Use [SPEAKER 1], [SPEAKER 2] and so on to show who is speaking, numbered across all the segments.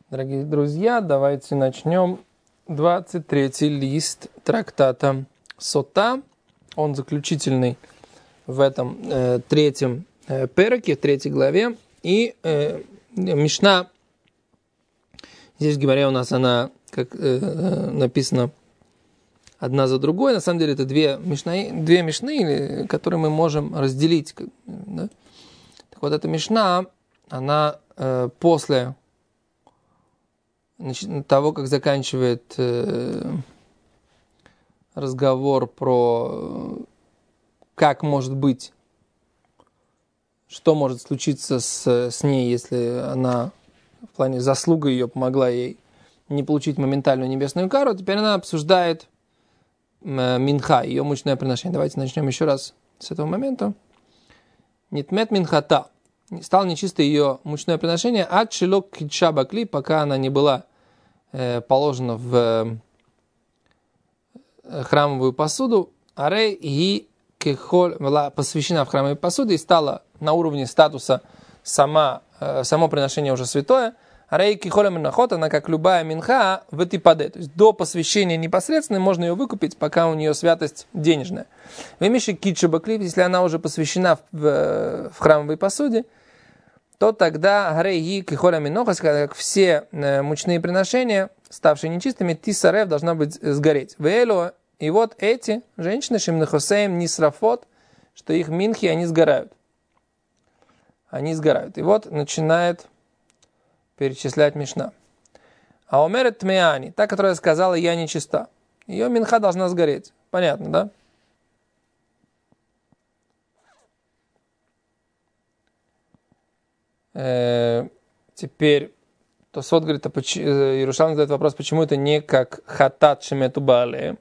[SPEAKER 1] Дорогие друзья, давайте начнем 23-й лист трактата Сота. Он заключительный в этом третьем переке, в третьей главе. И Мишна, здесь в Гемаре у нас она, как написано, одна за другой. На самом деле это две мишны, которые мы можем разделить. Да? Так вот, эта мишна, она после того, как заканчивает разговор про как может быть, что может случиться с ней, если она в плане заслуга ее помогла ей не получить моментальную небесную кару, теперь она обсуждает минха, ее мучное приношение. Давайте начнем еще раз с этого момента. Нитмет минхата. Стало нечисто ее мучное приношение, ад шилок китша бакли, пока она не была положена в храмовую посуду, арей и кехоль была посвящена в храмовую посуду и стала на уровне статуса само приношение уже святое, арей кехоль минахот, она как любая минха в этипаде, то есть до посвящения непосредственно можно ее выкупить, пока у нее святость денежная. Вемиши китша бакли, если она уже посвящена в храмовой посуде, то тогда гарейги кихоля минохас, как все мучные приношения, ставшие нечистыми, тисарев должна быть сгореть. Веэло, и вот эти женщины, шимнахосеем нисрафот, что их минхи, они сгорают. Они сгорают. И вот начинает перечислять Мишна. А умерет тмеани, та, которая сказала, я нечиста. Ее минха должна сгореть. Понятно, да? Теперь Тосфот говорит, Иерушалим задает вопрос, почему это не как хатат шемету баале.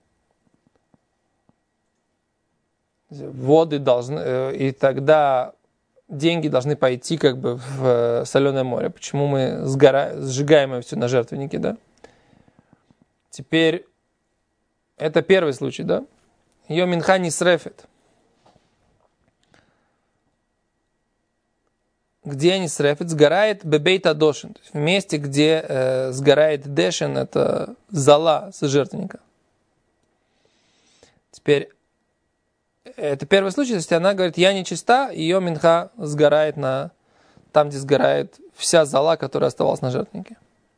[SPEAKER 1] Воды должны, и тогда деньги должны пойти как бы в соленое море. Почему мы сжигаем ее все на жертвеннике, да? Теперь это первый случай, да? Ее минха не срефет. Где они срефет? Сгорает бебейта дошин. В месте, где сгорает дешин, это зола с жертвенника. Теперь, это первый случай, если она говорит, я нечиста, ее минха сгорает там, где сгорает вся зола, которая оставалась на жертвеннике.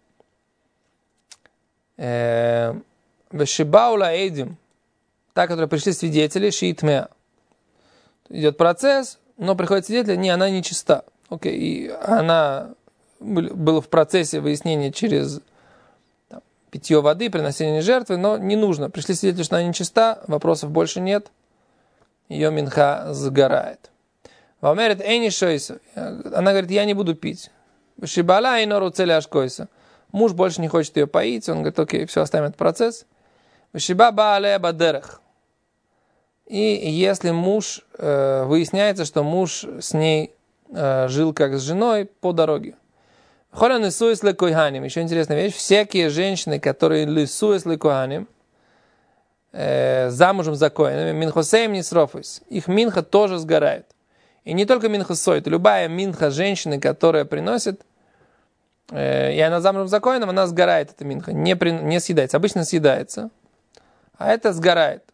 [SPEAKER 1] Вешибаула эйдим, та, которая пришли свидетели, шиитмеа. Идет процесс, но приходят свидетели, она нечиста. Окей, и она была в процессе выяснения через питье воды, приносение жертвы, но не нужно. Пришли свидетели, что она нечиста, вопросов больше нет. Ее минха сгорает. Вамерит эйни шойса. Она говорит, я не буду пить. Шибала и нору цели ашкойса. Муж больше не хочет ее поить. Он говорит, окей, все, оставим этот процесс. Шиба баале бадерех. И если выясняется, что муж с ней жил как с женой по дороге. Холен лисуис лекойханим. Еще интересная вещь. Всякие женщины, которые лисуис лекойханим, замужем за коинами, минхосеем не срофуис. Их минха тоже сгорает. И не только минхосой, это любая минха женщины, которая приносит, и она замужем за коином, она сгорает, эта минха, не съедается. Обычно съедается, а это сгорает.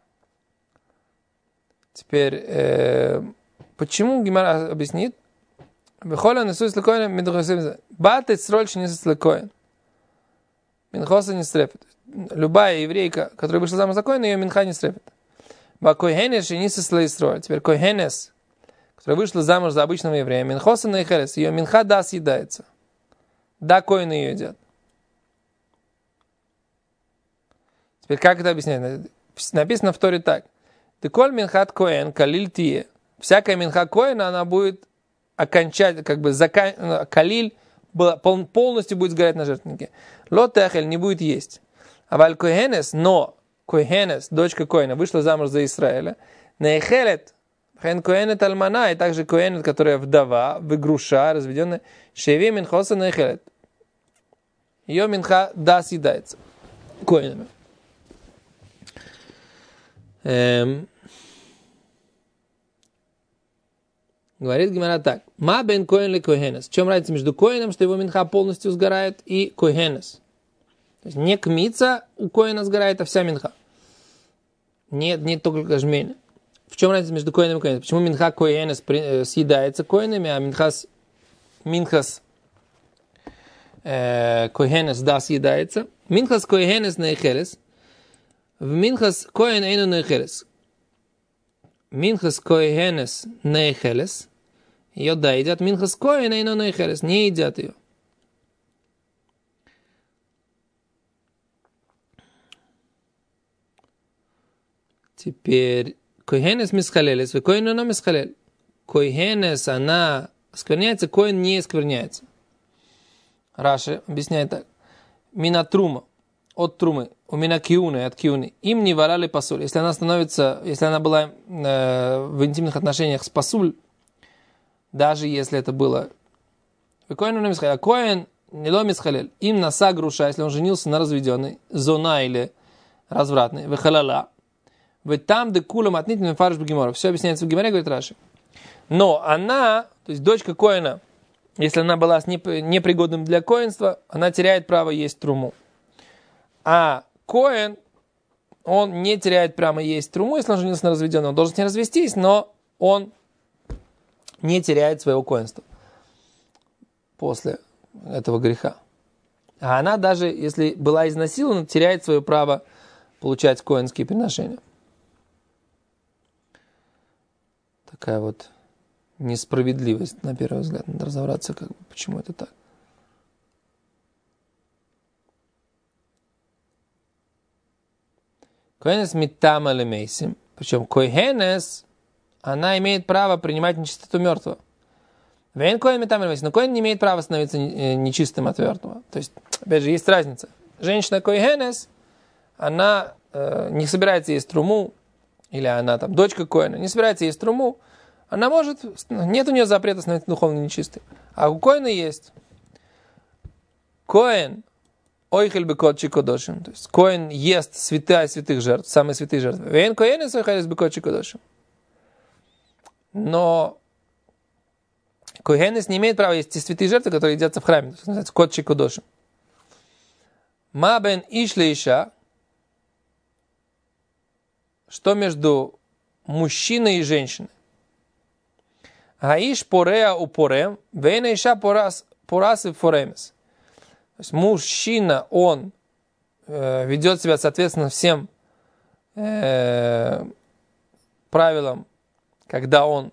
[SPEAKER 1] Теперь, почему Гемара объяснит? Бехолен Исус лекоин минхосеем батет срольши не слекоин. Минхоса не стрепет. Любая еврейка, которая вышла замуж за коина, ее минха не стрепет. Койхенес и нисис лаисроль. Теперь койхенес, которая вышла замуж за обычного еврея, минхоса на ихерес, ее минха да съедается. Да, коины ее едят. Теперь как это объяснять? Написано в Торе так. Деколь минхат коэн калиль тие. Всякая минха коина, она будет окончательно, калиль полностью будет сгорать на жертвеннике. Лотехель не будет есть. А валь койхенес, но койхенес, дочка коина, вышла замуж за Израиля. Нейхелет, хен коэнет альмана, и также коэнет, которая вдова, выгруша, разведенная, шеви минхоса нейхелет. Ее минха да съедается коинами. Говорит Гемара так. Ма бен коэн ли койхенес. В чем разница между коэном, что его минха полностью сгорает, и койхенес? То есть не кмица у коэна сгорает, а вся минха. Нет, не только жмень. В чем разница между коэном и коэном? Почему минха койхенес съедается коэнами, а минхас койхенес да съедается? Минхас койхенес нейхелес. В минхас коэн эйну нейхелес. Минхас койхенес нейхелес. Ее да едят. Минхас коэн эйну нейхелес. Не едят ее. Теперь койхенес мисхалелес. Вы коэн эйну мисхалел. Койхенес, она скверняется, коэн не скверняется. Раши объясняет так. Мина трума. От трумы. У меня киуны, от киуны. Им не варали пасуль. Если она была в интимных отношениях с пасуль, даже если это было а коэн не ломис халель. Им наса груша, если он женился на разведенной, зона или развратной, выхалала. Вы там, де кулам отнить на фарш бгемора. Все объясняется в Геморе, говорит Раши. Но она, то есть дочка коэна, если она была непригодным для коэнства, она теряет право есть труму. А коэн, он не теряет право есть труму, если он женился на разведенном. Он должен с ней развестись, но он не теряет своего коэнства после этого греха. А она даже, если была изнасилована, теряет свое право получать коэнские приношения. Такая вот несправедливость, на первый взгляд. Надо разобраться, почему это так. Коэнес митама лемейсим. Причем коэнес, она имеет право принимать нечистоту мертвого. Вейн коэн митама лемейсим. Но коэн не имеет права становиться нечистым от мертвого. То есть, опять же, есть разница. Женщина коэнес, она не собирается есть труму, или она там дочка коэна, не собирается есть труму, она может, нет у нее запрета становиться духовно нечистой. А у коэна есть. Коэн ойхель бекотчи кодошим. То есть коэн ест святая святых жертв, самые святые жертвы. Вейн коэнес ойхель бекотчи кодошим. Но коэнес не имеет права есть те святые жертвы, которые едятся в храме. То есть называется котчи кодошим. Ма бен ишле иша. Что между мужчиной и женщиной? Гаиш пореа упорем, вейна иша порас и форемес. То есть мужчина, он ведет себя соответственно всем правилам, когда он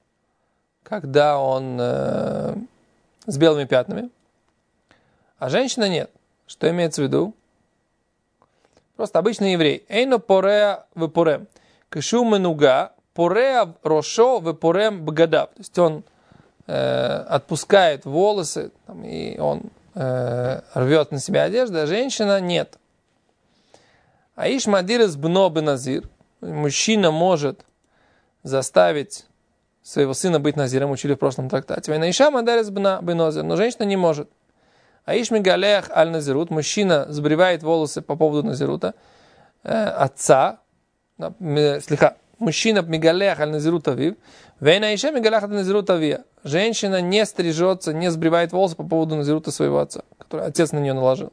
[SPEAKER 1] с белыми пятнами, а женщина нет. Что имеется в виду? Просто обычный еврей. Эйно пореа вепорем. Кышу менуга пореа рошо вепорем бгадав. То есть он отпускает волосы, и он рвет на себя одежду, а женщина нет. Аиш мадирес бно беназир. Мужчина может заставить своего сына быть назиром, учили в прошлом трактате. Вейнаиша мадирес бна бенозир. Но женщина не может. Аиш мигалех аль назирут. Мужчина сбривает волосы по поводу назирута отца. Мужчина мигалех аль назирут авив. Вейнаиша мигалех аль назирут авия. Женщина не стрижется, не сбривает волосы по поводу назирута своего отца, который отец на нее наложил.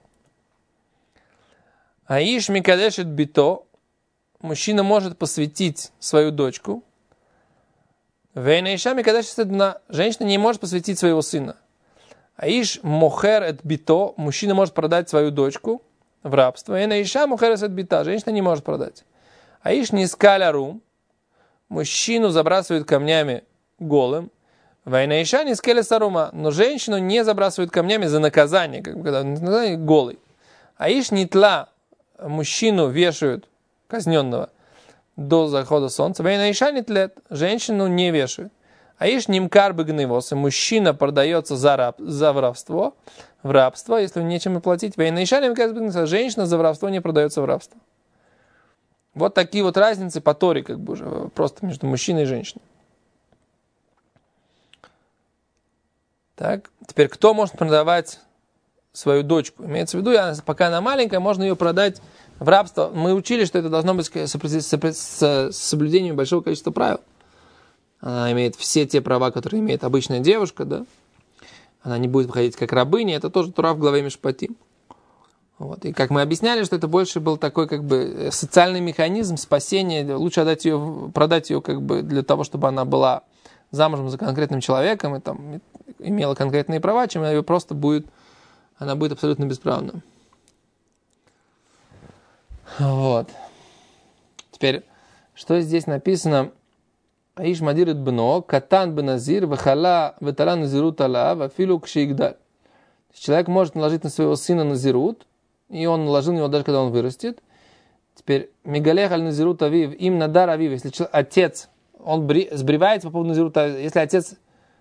[SPEAKER 1] Аиш микадешит бито. Мужчина может посвятить свою дочку. Вейнаиша микадешит бна. Женщина не может посвятить своего сына. Аиш мохер эт бито. Мужчина может продать свою дочку в рабство. Вейнаиша мохер эт бита. Женщина не может продать. Аиш нискаля рум. Мужчину забрасывают камнями голым. Вейнаиша нискаля сарума. Но женщину не забрасывают камнями за наказание, когда наказание голый. Аиш нитла. Мужчину вешают, казненного, до захода солнца. Вейнаиша нитлет. Женщину не вешают. Аиш нимкар бегневос. Мужчина продается за воровство, в рабство, если нечем и платить. Вейнаиша нимкар бегневос. Женщина за воровство не продается в рабство. Вот такие вот разницы по Торе, уже просто между мужчиной и женщиной. Так, теперь кто может продавать свою дочку? Имеется в виду, пока она маленькая, можно ее продать в рабство. Мы учили, что это должно быть с соблюдением большого количества правил. она имеет все те права, которые имеет обычная девушка, да, она не будет выходить как рабыня, это тоже Тура в главе Мишпатим. Вот. И как мы объясняли, что это больше был такой как бы социальный механизм спасения, лучше отдать ее, продать ее как бы для того, чтобы она была замужем за конкретным человеком и там имела конкретные права, чем она просто будет, она будет абсолютно бесправна. Вот. Теперь, что здесь написано? Аиш мадирит бно, катан беназир, вахала, ветала назирут ала, вафилу кшигдаль. Человек может наложить на своего сына назирут, и он наложил на него даже когда он вырастет. Теперь, мигалех аль назирут авив, им надар авив, если отец, он сбривается по поводу назирута, если отец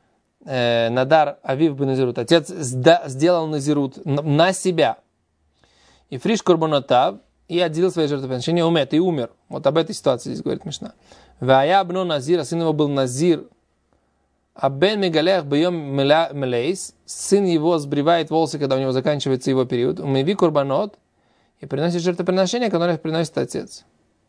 [SPEAKER 1] надар авив бы назирут, отец сделал назирут на себя, и фриш курбанотав, и отделил свои жертвоприношения, умет, и умер. Вот об этой ситуации здесь говорит Мишна. Вая бно назир, а сын его был назир, а бен мигалех бьем мелейс, сын его сбривает волосы, когда у него заканчивается его период, умеви курбанот, и приносит жертвоприношения, которые приносит отец.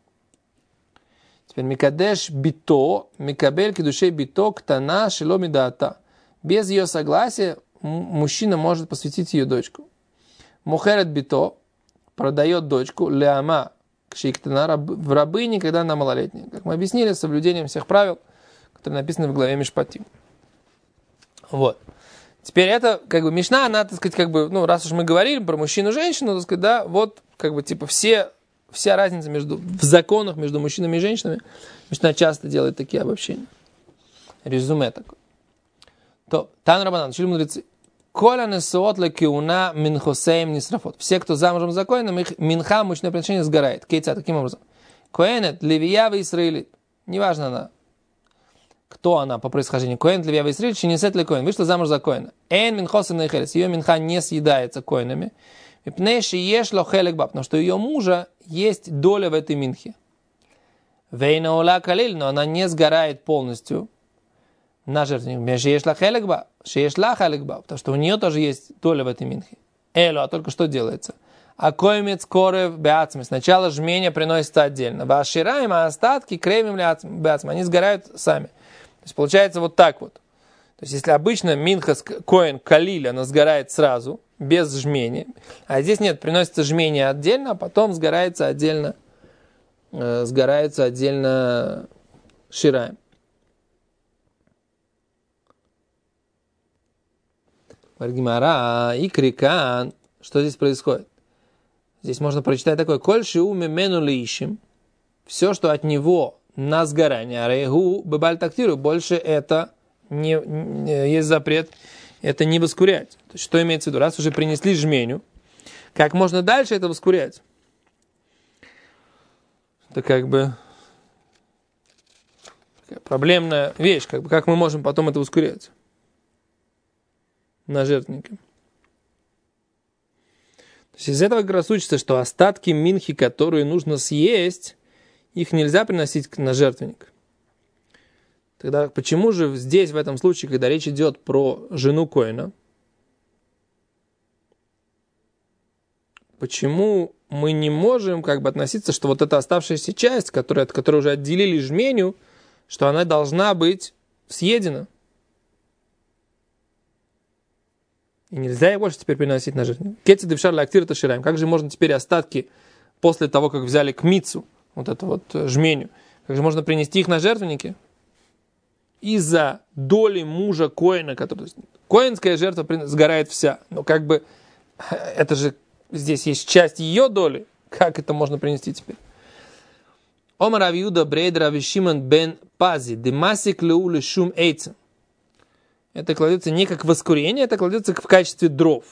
[SPEAKER 1] Теперь микадеш бито, микабель кедушей бито, ктана шило мидата. Без ее согласия мужчина может посвятить ее дочку. Мухерет бито, продает дочку, леама, кшиктана, в рабыне, когда она малолетняя. Как мы объяснили, с соблюдением всех правил, которые написаны в главе Мишпатим. Вот. Теперь это, как бы, Мишна, она, так сказать, как бы, ну, раз уж мы говорили про мужчину и женщину, так сказать, да, вот, как бы, типа, вся разница в законах между мужчинами и женщинами. Мишна часто делает такие обобщения. Резюме такое. То, Тан Рабанан, учили мудрецы. Коля несуот лекиуна минхосеем нисрафот. Все, кто замужем за коэном, их минха, мучное приношение, сгорает. Кейца, таким образом. Коэнет, левиява Исраилит. Неважно она, кто она по происхождению. Коэнет, левиява Исраилит, чинесет ли коэн. Вышла замуж за коэна. Эн минхосем нейхелес. Ее минха не съедается коэнами. Мипнейши еш ло хелек баб. Потому что у ее мужа есть доля в этой минхе. Вейна ола калиль, но она не сгорает полностью на жертвенник. Шеешла хеликба, шеешла хеликба, потому что у нее тоже есть доля в этой минхе. Элю, а только что делается? А коймец корев беацми. Сначала жмение приносится отдельно. Вашираем, а остатки кремем беацми. Они сгорают сами. То есть получается вот так вот. То есть если обычно минха коэн калиль, она сгорает сразу, без жмения. А здесь нет, приносится жмение отдельно, а потом сгорается отдельно шираем. Варгимара и крикан. Что здесь происходит? Здесь можно прочитать такое. Коль шиу мемену лишим. Все, что от него на сгорание. Арейгу бебаль тактиру. Больше это не есть запрет. Это не воскурять. То есть, что имеется в виду? Раз уже принесли жменю, как можно дальше это воскурять? Это как бы проблемная вещь. Как мы можем потом это воскурять? На жертвеннике. То есть из этого как раз учится, что остатки минхи, которые нужно съесть, их нельзя приносить на жертвенник. Тогда почему же здесь, в этом случае, когда речь идет про жену коэна, почему мы не можем как бы относиться, что вот эта оставшаяся часть, от которой уже отделили жменю, что она должна быть съедена? И нельзя ее больше теперь приносить на жертвенник. Кети девшар лактир ташираем. Как же можно теперь остатки после того, как взяли кмицу, вот эту вот жменю, как же можно принести их на жертвенники? Из-за доли мужа коэна, который... Коэнская жертва сгорает вся. Но как бы это же здесь есть часть ее доли. Как это можно принести теперь? Омар Авиуда Брейдер Авишиман бен Пази Демасик Леули Шум Эйцен. Это кладется не как воскурение, это кладется в качестве дров.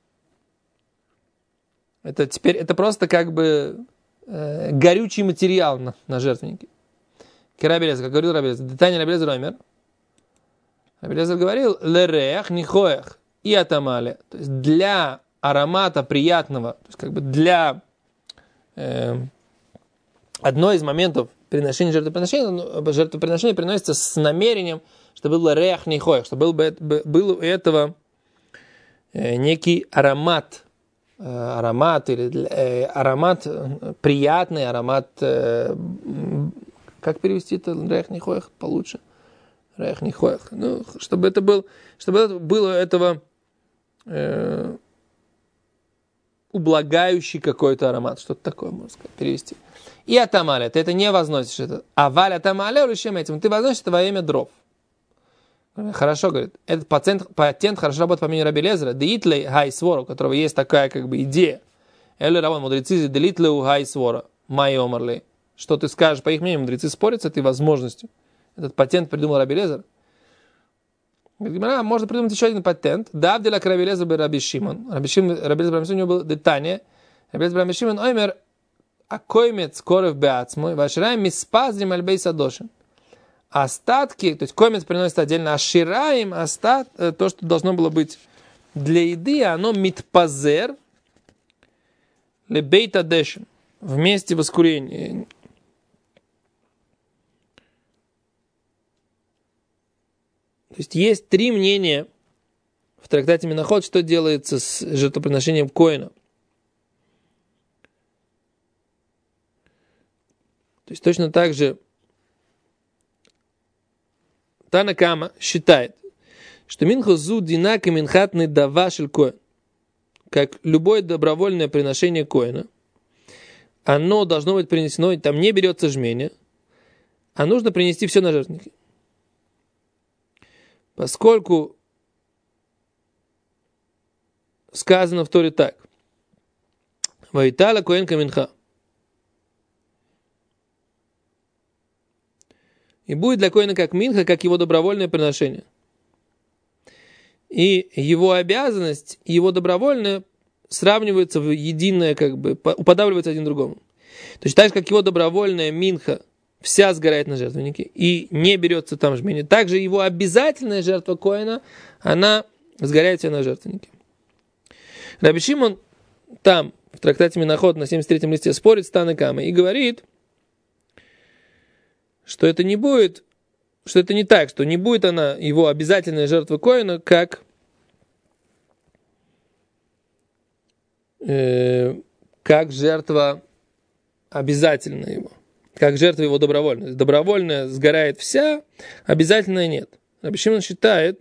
[SPEAKER 1] Это просто как бы горючий материал на жертвеннике. Рабелезер, как говорил Рабелезер, детание Рабелезер Омер. Рабелезер говорил, лерех нихоех и атамале. То есть для аромата приятного, то есть как бы для одной из моментов приношения жертвоприношения приносится с намерением, чтобы был рех нихоех, чтобы был у этого некий аромат приятный, аромат, как перевести это, рех нихоех получше? Рех не хоях. Ну, чтобы это было этого ублагающий какой-то аромат. Что-то такое, можно сказать, перевести. И атамаля, ты это не возносишь. Это. А валь атамаля улещем этим. Ты возносишь это во имя дров. Хорошо, говорит. Этот патент хорошо работает по мнению Раби Лезера. Деитлей хай свора, у которого есть такая как бы идея. Элли Равон, мудрецы, делитлеу хай свора. Май омарли. Что ты скажешь, по их мнению, мудрецы спорят с этой возможностью. Этот патент придумал Раби Лезер. Говорит, можно придумать еще один патент. Давдила к Раби Лезер бы Раби Шимон. Раби Лезер у него был детание. Раби Лезер Раби Шимон оймер акоймец коров беацмой вашираем миспазрим альбей садошин. Остатки, то есть комец приносит отдельно, а шираем то, что должно было быть для еды, оно митпазер лебейт адешин, вместе воскурения. То есть три мнения в трактате Минахот, что делается с жертвоприношением коэна. То есть точно так же Тана Кама считает, что минха зу динак и минхатный давашель коэн, как любое добровольное приношение коэна, оно должно быть принесено, там не берется жмение, а нужно принести все на жертвенники. Поскольку сказано в Торе так: Вайтала коэн каминха. И будет для коэна как минха, как его добровольное приношение. И его обязанность, и его добровольное сравниваются в единое, как бы, уподавливаются один другому. То есть так же, как его добровольная минха вся сгорает на жертвеннике, и не берется там жмение, также его обязательная жертва коэна, она сгорает вся на жертвеннике. Раби Шимон там, в трактате Минахот на 73-м листе, спорит с Тана Камой и говорит, что это не будет, что это не так, что не будет она, его обязательная жертва коэна, как жертва обязательная его, как жертва его добровольная. Добровольная сгорает вся, обязательная нет. Раби Шимон считает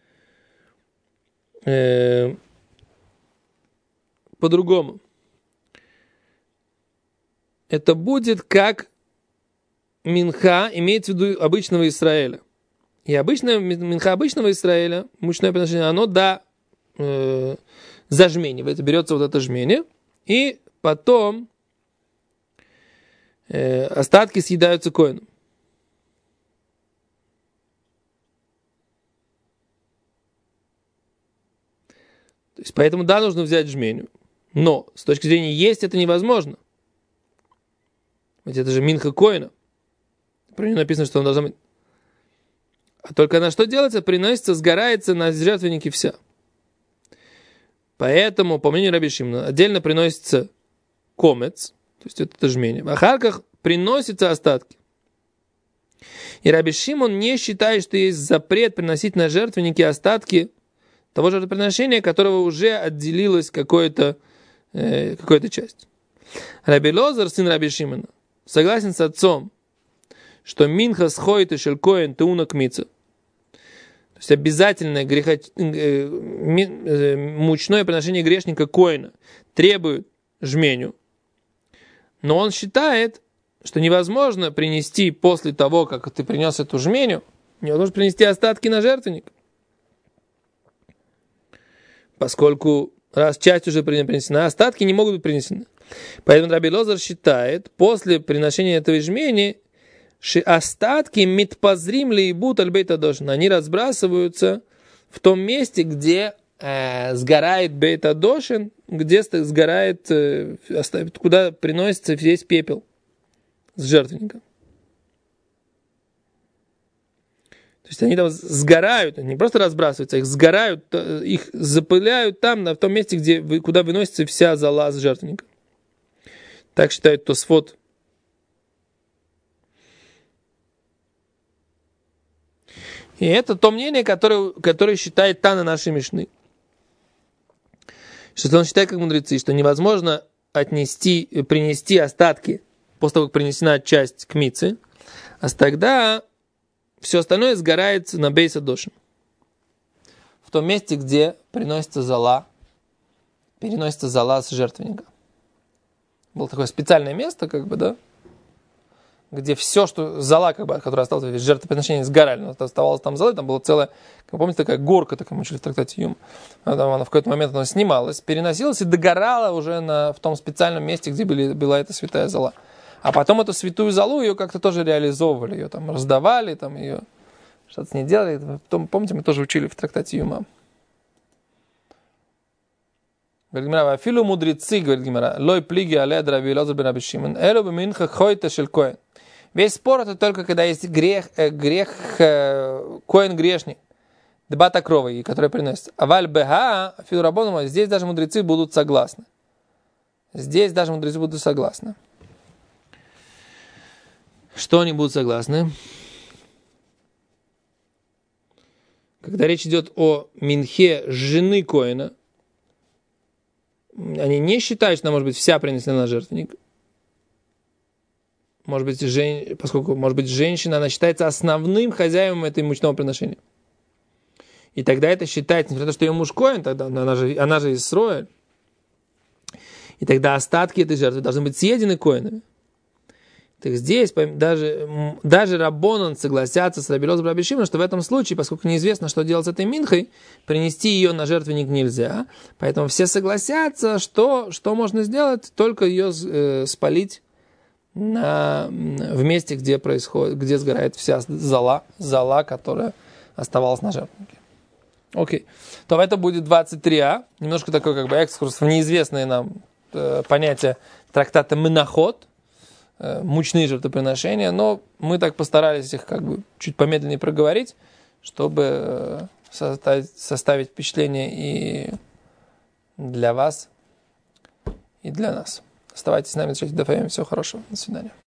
[SPEAKER 1] по-другому. Это будет как минха, имеется в виду обычного Израиля. И обычная минха обычного Израиля, мучное приношение, оно зажменивается, берется вот это жмение, и потом остатки съедаются коэном. То есть, поэтому да, нужно взять жменю. Но с точки зрения есть это невозможно. Ведь это же минха коэна. Про нее написано, что он должен быть. А только на что делается? Приносится, сгорается на жертвеннике вся. Поэтому, по мнению Раби Шимона, отдельно приносится комец, то есть это жмение. В ахарках приносятся остатки. И Раби Шимон не считает, что есть запрет приносить на жертвенники остатки того жертвоприношения, которого уже отделилась какая-то часть. Раби Лозар, сын Раби Шимона, согласен с отцом, что минха сходит и шелькоин теуна кмица. То есть обязательное мучное приношение грешника коина требует жменю. Но он считает, что невозможно принести после того, как ты принес эту жменю, невозможно принести остатки на жертвенник. Поскольку раз часть уже принесена, остатки не могут быть принесены. Поэтому Раби Лозар считает, после приношения этой жмени, остатки митпазрим лейбут аль-бейт адошин, они разбрасываются в том месте, где сгорает бейт адошин, где сгорает, куда приносится весь пепел с жертвенника. То есть они там сгорают, не просто разбрасываются, их сгорают, их запыляют там, в том месте, куда выносится вся зола с жертвенника. Так считает Тосфот. И это то мнение, которое считает Тана нашей Мишны. Что он считает, как мудрецы, что невозможно принести остатки после того, как принесена часть к мице, а тогда все остальное сгорает на бейса дошим. В том месте, где переносится зола с жертвенника. Было такое специальное место, где все, что зола, которая осталась в жертвоприношении, сгорали. Но оставалось там золы, там была целая, как помните, такая горка, мы учили в трактате Юм. Она в какой-то момент она снималась, переносилась и догорала уже в том специальном месте, где была эта святая зола. А потом эту святую золу ее как-то тоже реализовывали, ее там раздавали, там ее что-то с ней делали. Потом, помните, мы тоже учили в трактате Юма. Говорит Гемара, афилу мудрецы, говорит Гемара, лой плиги алед Раби Элазар бен Раби Шимон, элу беминха хойта шель коэн. Весь спор это только когда есть грех коэн грешник, дебата крови, который приносит. Аваль беха, афилу рабону, здесь даже мудрецы будут согласны. Что они будут согласны? Когда речь идет о минхе жены коэна, они не считают, что она может быть вся принесена на жертвенник. Может быть, поскольку, может быть, женщина, она считается основным хозяином этой мучного приношения. И тогда это считается, несмотря на то, что ее муж коэн, тогда она же Исроэль. И тогда остатки этой жертвы должны быть съедены коэнами. Так здесь даже Раббонан согласятся с Раби Элазаром бен Раби Шимоном, что в этом случае, поскольку неизвестно, что делать с этой минхой, принести ее на жертвенник нельзя. Поэтому все согласятся, что можно сделать, только ее спалить в месте, где сгорает вся зола, которая оставалась на жертвеннике. Окей. То это будет 23а. Немножко такой экскурс в неизвестное нам понятие трактата Менахот. Мучные жертвоприношения, но мы так постарались их чуть помедленнее проговорить, чтобы составить впечатление и для вас, и для нас. Оставайтесь с нами, всего хорошего. До свидания.